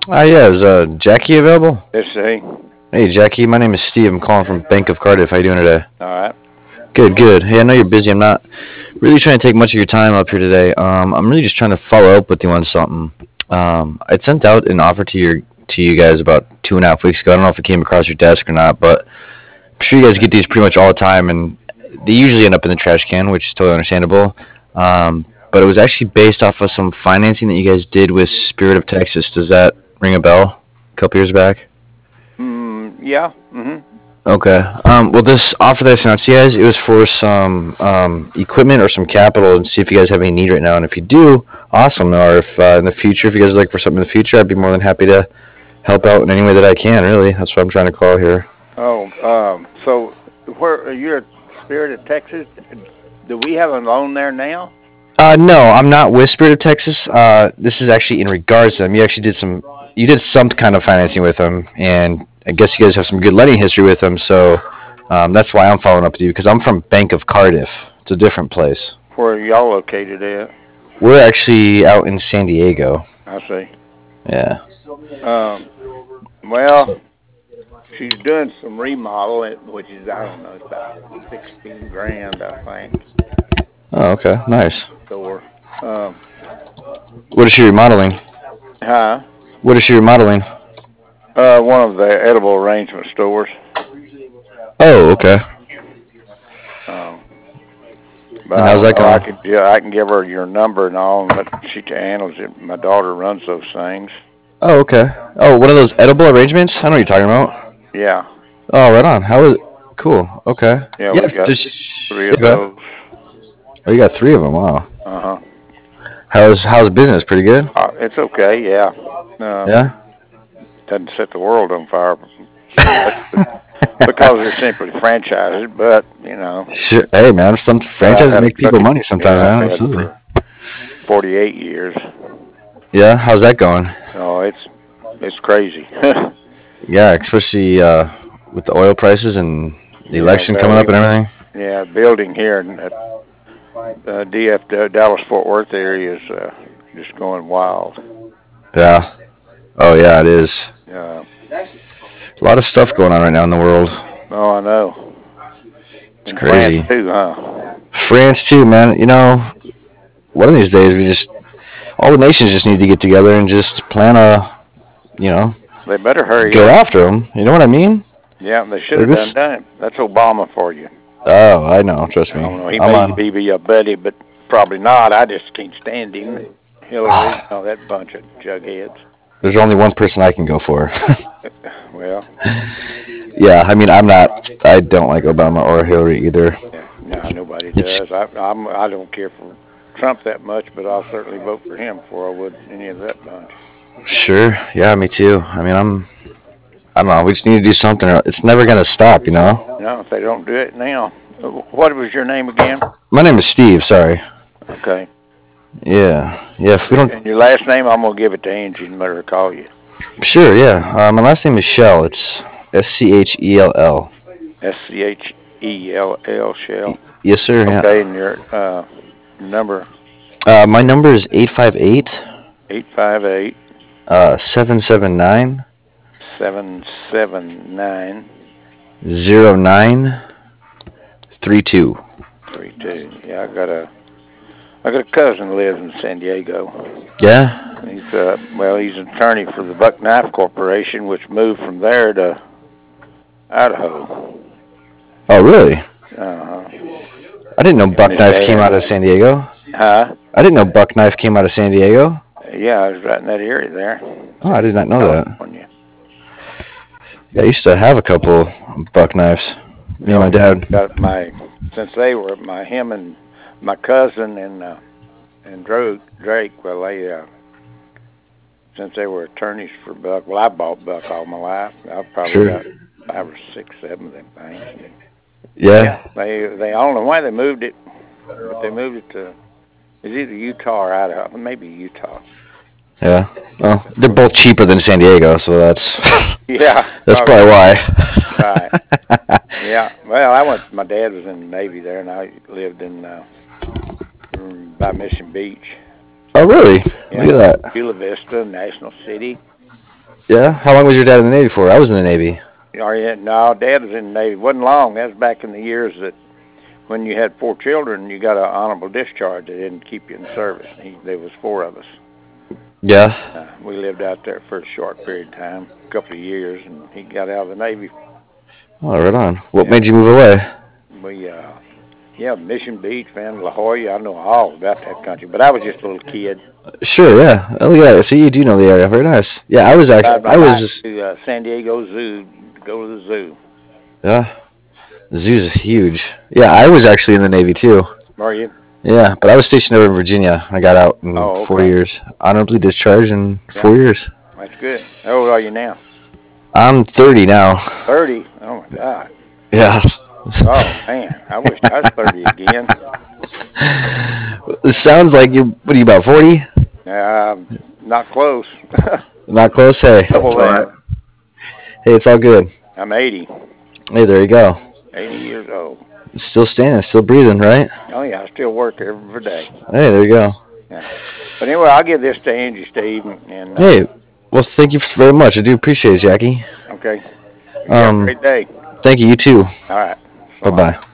Yeah, is Jackie available? Let's see. Hey, Jackie, my name is Steve. I'm calling from Bank of Cardiff. How you doing today? All right. Good, good. Hey, I know you're busy. I'm not really trying to take much of your time up here today. I'm really just trying to follow up with you on something. I'd sent out an offer to you guys about 2.5 weeks ago. I don't know if it came across your desk or not, but I'm sure you guys get these pretty much all the time, and they usually end up in the trash can, which is totally understandable. But it was actually based off of some financing that you guys did with Spirit of Texas. Does that ring a bell? A couple years back. Yeah. Mm-hmm. Okay. Well, this offer that I sent out to you guys, it was for some equipment or some capital, and see if you guys have any need right now. And if you do, awesome. Or if in the future, if you guys are looking for something in the future, I'd be more than happy to help out in any way that I can. Really, that's what I'm trying to call here. Oh, so where you're at Spirit of Texas? Do we have a loan there now? No, I'm not with Spirit of Texas. This is actually in regards to them. You did some kind of financing with them, and I guess you guys have some good lending history with them. So that's why I'm following up with you because I'm from Bank of Cardiff. It's a different place. Where are y'all located at? We're actually out in San Diego. I see. Yeah. Um, well, she's doing some remodel, which is I don't know, it's about 16 grand, I think. Oh, okay. Nice. Store. Um, What is she remodeling? huh? What is she remodeling? One of the edible arrangement stores. Oh, okay. Um, but And I how's don't that know. I going? could, yeah, I can give her your number and all, but she handles it. My daughter runs those things. Oh, okay. Oh, one of those edible arrangements? I know what you're talking about. Yeah, Oh, right on. How is it? Cool. Okay. yeah, Yeah. we got three of Okay. those. Oh, you got three of them. Wow. Uh huh. How's business? Pretty good. It's okay. Yeah. Um, Yeah. doesn't set the world on fire so much, but because they're simply franchises. But Sure. Hey, man. Some but I've franchises had a make people cookie. money sometimes, Yeah, I've man. had Absolutely. for 48 years. Yeah. How's that going? Oh, it's crazy. Yeah, especially with the oil prices and the Yeah. election coming Well, up and everything. yeah, building here in DF Dallas Fort Worth area is just going wild. Yeah. Oh, yeah. It is. Uh, A lot of stuff going on right now in the world. oh, I know. It's In France crazy. too, huh? France too, man. One of these days all the nations just need to get together and just plan you know, They better hurry go up. after them. You know what I mean? Yeah, they should Like have this. done it. That's Obama for you. Oh, I know. Trust I me. don't know. He I'm may on. be a buddy, but probably not. I just can't stand him. Hillary, that bunch of jugheads. There's only one person I can go for. Well, Yeah, I mean, I'm not. I don't like Obama or Hillary either. yeah, no, nobody It's does. I don't care for Trump that much, but I'll certainly vote for him before I would any of that bunch. sure. Yeah, me too. I mean, I don't know. We just need to do something. It's never gonna stop. You know. No, if they don't do it now. What was your name again? My name is Steve. Sorry. Okay. Yeah. Yeah. If we don't. And your last name, I'm gonna give it to Angie and let her call you. Sure. Yeah. My last name is Shell. It's Schell. SCHELL Shell. Yes, sir. Yeah. Okay, and your number My number is 858 858 779 779 0932. 32. Yeah, I got a cousin who lives in San Diego. Yeah. He's an attorney for the Buck Knife Corporation, which moved from there to Idaho. Oh, really? Uh-huh. I didn't know And Buck his Knife came dad. out of San Diego. Huh? I didn't know Buck Knife came out of San Diego. Yeah, I was right in that area there. Oh, I did not know that. California. Yeah, I used to have a couple Buck Knives. Me and my No, dad. got since they were him and my cousin and Drake. Well, since they were attorneys for Buck. Well, I bought Buck all my life. I've probably Sure. got 5 or 6, 7 of them things. Yeah, Yeah. they I don't know why they moved it, but they moved it to it's either Utah or Idaho, maybe Utah. Yeah. Well, they're both cheaper than San Diego, so that's Yeah, that's probably why. right. Yeah. Well, my dad was in the Navy there, and I lived in by Mission Beach. Oh, really? Look Yeah, at that. Chula Vista, National City. Yeah. How long was your dad in the Navy for? I was in the Navy. Oh, yeah, no, Dad was in the Navy. Wasn't long. That was back in the years that when you had 4 children, you got an honorable discharge. They didn't keep you in service. There was 4 of us. Yeah. We lived out there for a short period of time, a couple of years, and he got out of the Navy. Oh, right on. What Yeah. made you move away? We, Mission Beach, man, La Jolla. I know all about that country, but I was just a little kid. Sure. Yeah. Oh, yeah. So you do know the area. Very nice. Yeah. I was actually. Ride my I was bike just. to San Diego Zoo to go to the zoo. Yeah. The zoo's huge. Yeah. I was actually in the Navy too. Are you? Yeah, but I was stationed over in Virginia. I got out in Oh, 4 okay. years. Honorably discharged in 4 years. That's good. How old are you now? I'm 30 now. 30. Oh my God. Yeah. Oh man, I wish I was 30 again. It sounds like you. What are you about 40? Not close. Not close. Hey. Double that. Hey, it's all good. I'm 80. Hey, there you go. 80 years old. Still standing, still breathing, right? Oh yeah, I still work every day. Hey, there you go. Yeah. But anyway, I'll give this to Angie, Steve, and Hey, well, thank you very much. I do appreciate it, Jackie. okay. You have a great day. Thank you. You too. All right. Bye bye.